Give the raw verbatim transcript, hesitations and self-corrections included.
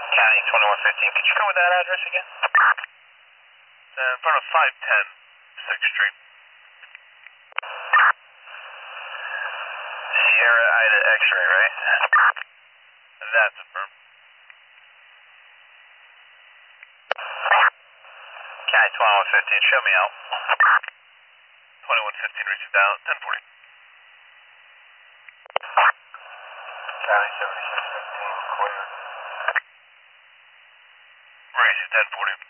County twenty-one fifteen. Could you come with that address again? Uh, in front of five ten sixth Street. Sierra Ida X-ray, right? That's affirmed. County twenty-one fifteen, show me out. twenty-one fifteen reaching down, ten forty. County seventy-six fifteen, clear. Raising ten forty.